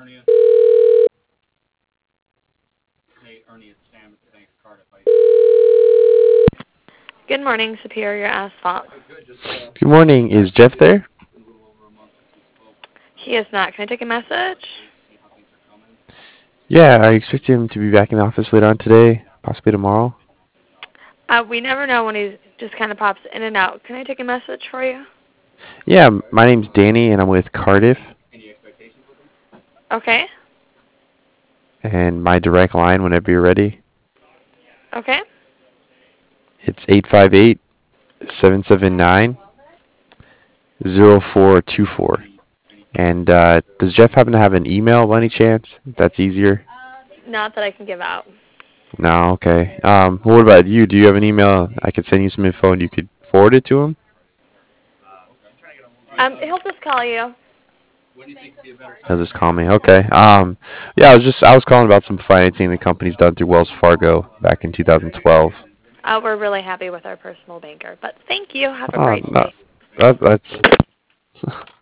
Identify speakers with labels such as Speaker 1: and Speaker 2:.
Speaker 1: Good morning, Superior Asphalt.
Speaker 2: Good morning. Is Jeff there?
Speaker 1: He is not. Can I take a message?
Speaker 2: Yeah, I expect him to be back in the office later on today, possibly tomorrow.
Speaker 1: We never know when he just kind of pops in and out. Can I take a message for you?
Speaker 2: Yeah, my name's Danny, and I'm with Cardiff.
Speaker 1: Okay.
Speaker 2: And my direct line, whenever you're ready,
Speaker 1: Okay.
Speaker 2: it's 858-779-0424. And does Jeff happen to have an email by any chance? If that's easier.
Speaker 1: Not that I can give out.
Speaker 2: No, okay. What about you? Do you have an email? I could send you some info, and you could forward it to him.
Speaker 1: He'll just call you.
Speaker 2: He'll just call me. Okay. Yeah, I was calling about some financing the company's done through Wells Fargo back in 2012.
Speaker 1: We're really happy with our personal banker. But thank you. Have a great
Speaker 2: No,
Speaker 1: day.
Speaker 2: that's